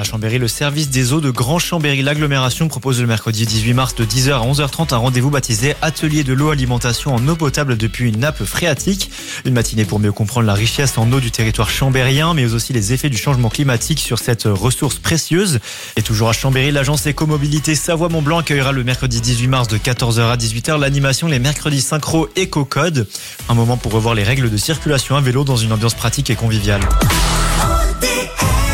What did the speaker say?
À Chambéry, le service des eaux de Grand Chambéry, l'agglomération propose le mercredi 18 mars de 10h à 11h30 un rendez-vous baptisé Atelier de l'eau alimentation en eau potable depuis une nappe phréatique. Une matinée pour mieux comprendre la richesse en eau du territoire chambérien, mais aussi les effets du changement climatique sur cette ressource précieuse. Et toujours à Chambéry, l'agence écomobilité Savoie-Mont-Blanc accueillera le mercredi 18 mars de 14h à 18h l'animation les mercredis synchro éco-code. Un moment pour revoir les règles de circulation à vélo dans une ambiance pratique et conviviale.